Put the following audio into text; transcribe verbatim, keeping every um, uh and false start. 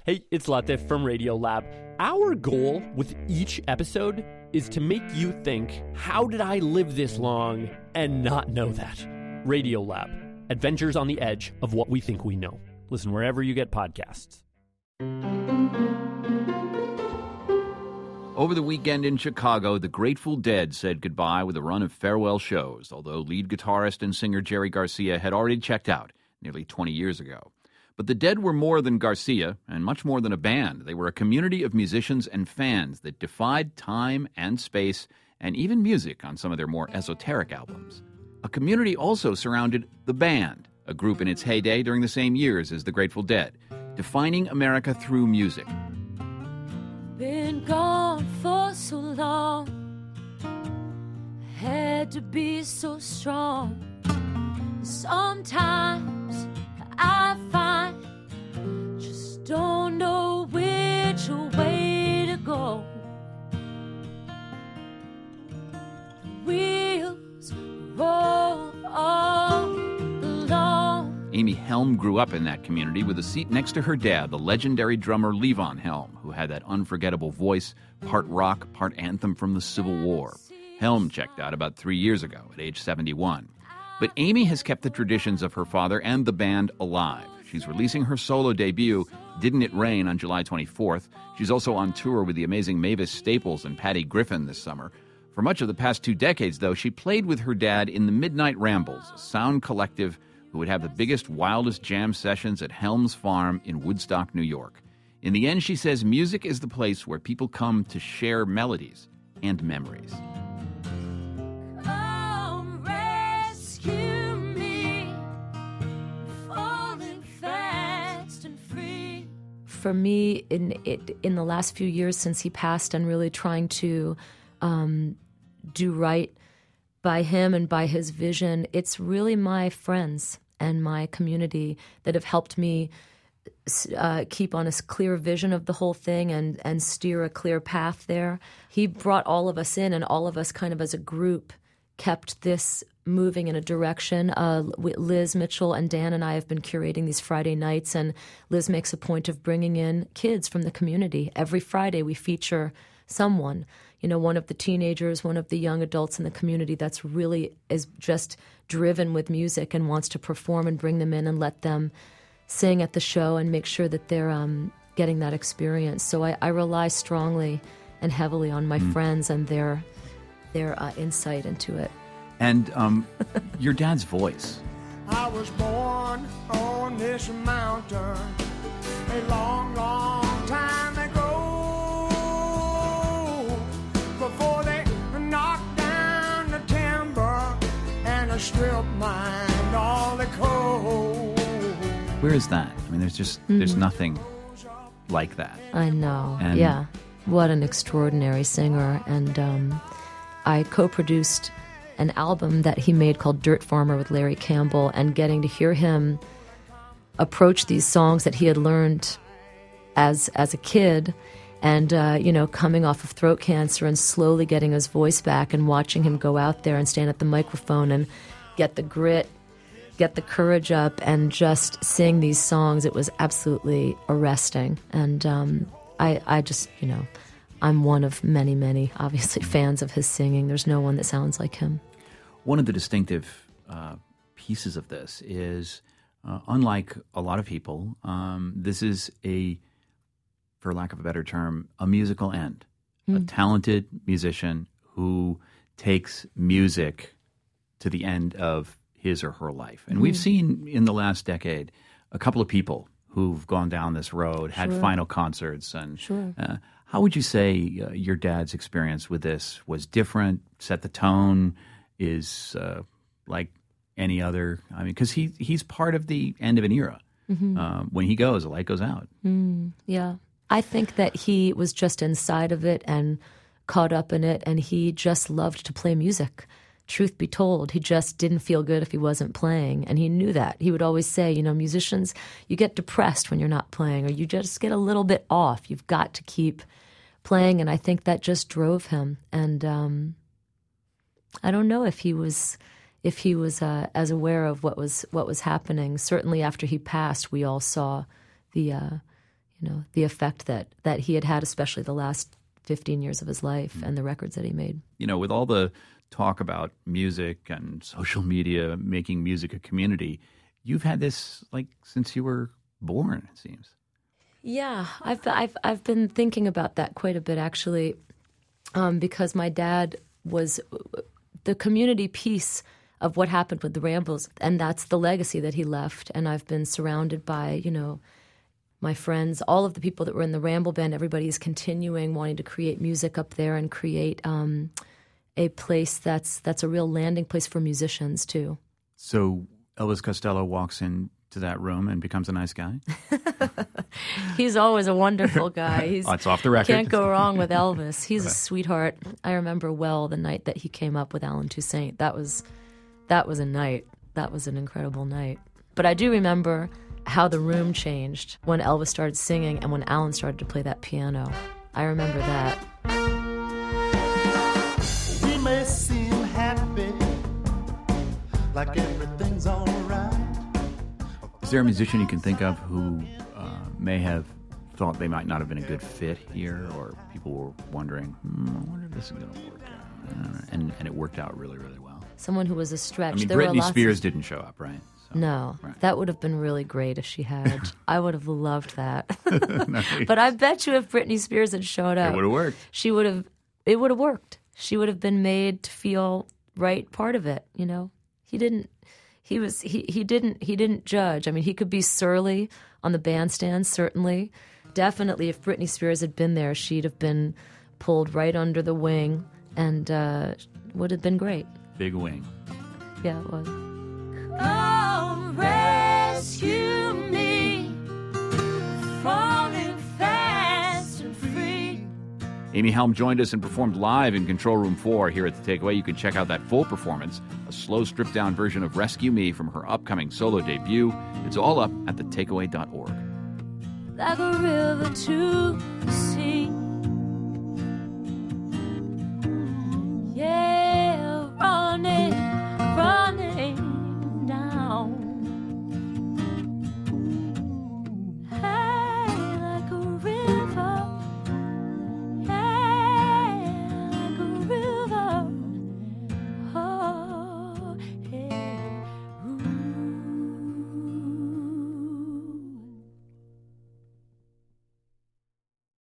Hey, it's Latif from Radiolab. Our goal with each episode is to make you think, how did I live this long and not know that? Radiolab, adventures on the edge of what we think we know. Listen wherever you get podcasts. Over the weekend in Chicago, the Grateful Dead said goodbye with a run of farewell shows, although lead guitarist and singer Jerry Garcia had already checked out nearly twenty years ago. But the Dead were more than Garcia, and much more than a band. They were a community of musicians and fans that defied time and space, and even music on some of their more esoteric albums. A community also surrounded the band, a group in its heyday during the same years as the Grateful Dead, defining America through music. Been gone for so long, had to be so strong. Sometimes I find just don't know which way to go. Wheels roll all along. Amy Helm grew up in that community with a seat next to her dad, the legendary drummer Levon Helm, who had that unforgettable voice, part rock, part anthem from the Civil War. Helm checked out about three years ago at age seventy-one. But Amy has kept the traditions of her father and the band alive. She's releasing her solo debut, Didn't It Rain, on July twenty-fourth. She's also on tour with the amazing Mavis Staples and Patty Griffin this summer. For much of the past two decades, though, she played with her dad in the Midnight Rambles, a sound collective who would have the biggest, wildest jam sessions at Helms Farm in Woodstock, New York. In the end, she says music is the place where people come to share melodies and memories. For me, in it, in the last few years since he passed, and really trying to um, do right by him and by his vision, it's really my friends and my community that have helped me uh, keep on a clear vision of the whole thing and, and steer a clear path there. He brought all of us in, and all of us kind of as a group kept this moving in a direction. Uh, Liz Mitchell and Dan and I have been curating these Friday nights, and Liz makes a point of bringing in kids from the community. Every Friday we feature someone, you know, one of the teenagers, one of the young adults in the community that's really is just driven with music and wants to perform, and bring them in and let them sing at the show and make sure that they're um, getting that experience. So I, I rely strongly and heavily on my mm. friends and their, their uh, insight into it. And um, your dad's voice. I was born on this mountain a long, long time ago. Before they knocked down the timber and stripped mine all the coal. Where is that? I mean, there's just mm-hmm. there's nothing like that. I know. And yeah, what an extraordinary singer. And um, I co-produced an album that he made called Dirt Farmer with Larry Campbell, and getting to hear him approach these songs that he had learned as as a kid, and uh, you know, coming off of throat cancer and slowly getting his voice back, and watching him go out there and stand at the microphone and get the grit, get the courage up, and just sing these songs. It was absolutely arresting. And um, I, I just, you know, I'm one of many, many, obviously, fans of his singing. There's no one that sounds like him. One of the distinctive uh, pieces of this is, uh, unlike a lot of people, um, this is a, for lack of a better term, a musical end. Mm. A talented musician who takes music to the end of his or her life. And mm. we've seen in the last decade a couple of people who've gone down this road, had Sure. final concerts. And Sure. uh, how would you say uh, your dad's experience with this was different, set the tone, is uh, like any other? I mean, because he, he's part of the end of an era. Mm-hmm. Uh, when he goes, the light goes out. Mm, yeah. I think that he was just inside of it and caught up in it, and he just loved to play music. Truth be told, he just didn't feel good if he wasn't playing, and he knew that. He would always say, you know, musicians, you get depressed when you're not playing, or you just get a little bit off. You've got to keep playing, and I think that just drove him. And um, I don't know if he was if he was uh, as aware of what was what was happening. Certainly after he passed, we all saw the uh, you know, the effect that, that he had had, especially the last fifteen years of his life and the records that he made. You know, with all the talk about music and social media making music a community, you've had this like since you were born, it seems. Yeah, I've I've I've been thinking about that quite a bit actually, um, because my dad was the community piece of what happened with the Rambles, and that's the legacy that he left. And I've been surrounded by, you know, my friends, all of the people that were in the Ramble Band. Everybody is continuing wanting to create music up there and create um, a place that's that's a real landing place for musicians too. So Elvis Costello walks in to that room and becomes a nice guy? He's always a wonderful guy. He's, oh, it's off the record. Can't go wrong with Elvis. He's a sweetheart. I remember well the night that he came up with Alan Toussaint. That was that was a night. That was an incredible night. But I do remember how the room changed when Elvis started singing and when Alan started to play that piano. I remember that. We may seem happy, like everything's all right. Is there a musician you can think of who uh, may have thought they might not have been a good fit here, or people were wondering, hmm, I wonder if this is going to work out? And, and it worked out really, really well. Someone who was a stretch. I mean, there Britney were Spears of... didn't show up, right? So, no, right. That would have been really great if she had. I would have loved that. Nice. But I bet you if Britney Spears had showed up, it would have worked. She would have. It would have worked. She would have been made to feel right part of it. You know, he didn't. He was. He he didn't. He didn't judge. I mean, he could be surly on the bandstand. Certainly, definitely. If Britney Spears had been there, she'd have been pulled right under the wing, and uh, would have been great. Big wing. Yeah, it was. Come rescue me, falling fast and free. Amy Helm joined us and performed live in Control Room four here at The Takeaway. You can check out that full performance, a slow, stripped-down version of Rescue Me from her upcoming solo debut. It's all up at the takeaway dot org. Like a river to the sea.